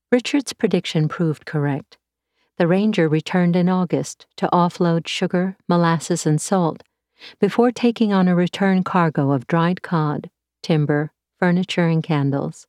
Richard's prediction proved correct. The Ranger returned in August to offload sugar, molasses, and salt before taking on a return cargo of dried cod, timber, furniture, and candles.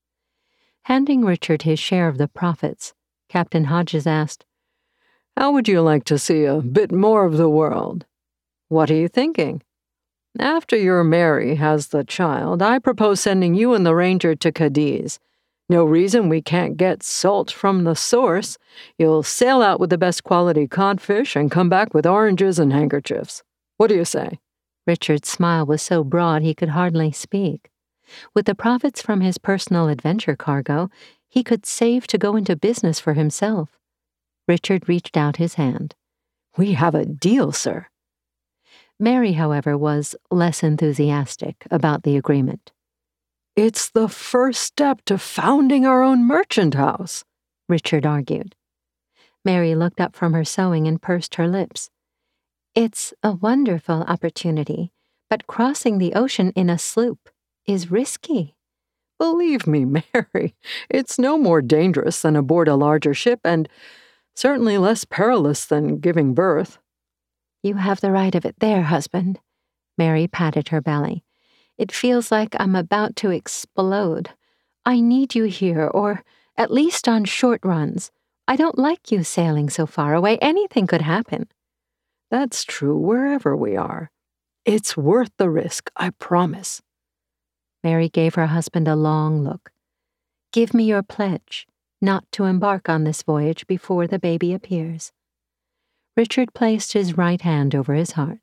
Handing Richard his share of the profits, Captain Hodges asked, "How would you like to see a bit more of the world? What are you thinking? After your Mary has the child, I propose sending you and the Ranger to Cadiz. No reason we can't get salt from the source. You'll sail out with the best quality codfish and come back with oranges and handkerchiefs. What do you say?" Richard's smile was so broad he could hardly speak. With the profits from his personal adventure cargo, he could save to go into business for himself. Richard reached out his hand. "We have a deal, sir." Mary, however, was less enthusiastic about the agreement. "It's the first step to founding our own merchant house," Richard argued. Mary looked up from her sewing and pursed her lips. "It's a wonderful opportunity, but crossing the ocean in a sloop is risky." "Believe me, Mary, it's no more dangerous than aboard a larger ship and certainly less perilous than giving birth." "You have the right of it there, husband." Mary patted her belly. "It feels like I'm about to explode. I need you here, or at least on short runs. I don't like you sailing so far away. Anything could happen." "That's true wherever we are. It's worth the risk, I promise." Mary gave her husband a long look. "Give me your pledge not to embark on this voyage before the baby appears." Richard placed his right hand over his heart.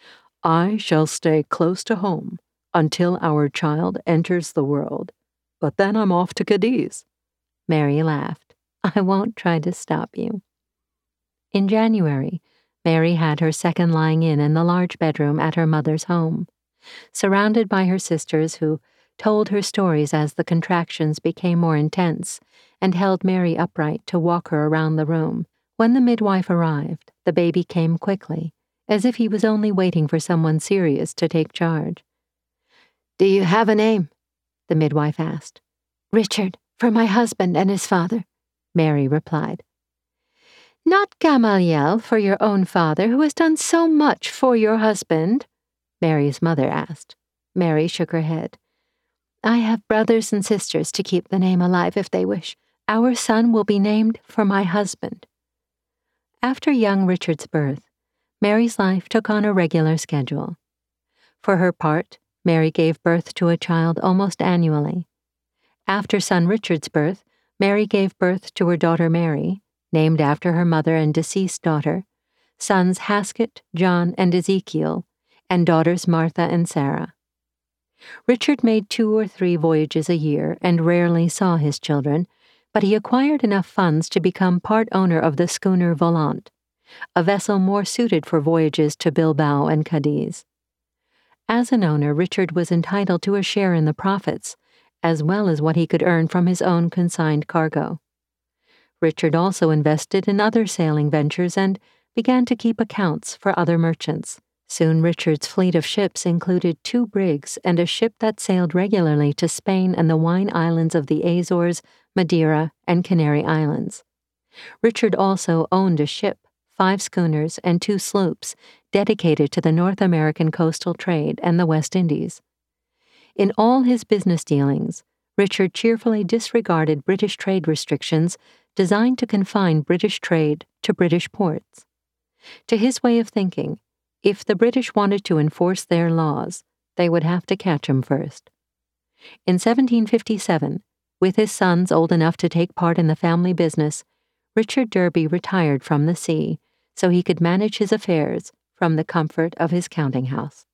"I shall stay close to home until our child enters the world, but then I'm off to Cadiz." Mary laughed. "I won't try to stop you." In January, Mary had her second lying-in the large bedroom at her mother's home, surrounded by her sisters who told her stories as the contractions became more intense and held Mary upright to walk her around the room. When the midwife arrived, the baby came quickly, as if he was only waiting for someone serious to take charge. "Do you have a name?" the midwife asked. "Richard, for my husband and his father," Mary replied. "Not Gamaliel for your own father, who has done so much for your husband?" Mary's mother asked. Mary shook her head. "I have brothers and sisters to keep the name alive if they wish. Our son will be named for my husband." After young Richard's birth, Mary's life took on a regular schedule. For her part, Mary gave birth to a child almost annually. After son Richard's birth, Mary gave birth to her daughter Mary, named after her mother and deceased daughter, sons Haskett, John, and Ezekiel, and daughters Martha and Sarah. Richard made 2 or 3 voyages a year and rarely saw his children, but he acquired enough funds to become part owner of the schooner Volant, a vessel more suited for voyages to Bilbao and Cadiz. As an owner, Richard was entitled to a share in the profits, as well as what he could earn from his own consigned cargo. Richard also invested in other sailing ventures and began to keep accounts for other merchants. Soon Richard's fleet of ships included 2 brigs and a ship that sailed regularly to Spain and the wine islands of the Azores, Madeira, and Canary Islands. Richard also owned a ship, 5 schooners, and 2 sloops dedicated to the North American coastal trade and the West Indies. In all his business dealings, Richard cheerfully disregarded British trade restrictions designed to confine British trade to British ports. To his way of thinking, if the British wanted to enforce their laws, they would have to catch him first. In 1757, with his sons old enough to take part in the family business, Richard Derby retired from the sea so he could manage his affairs from the comfort of his counting house.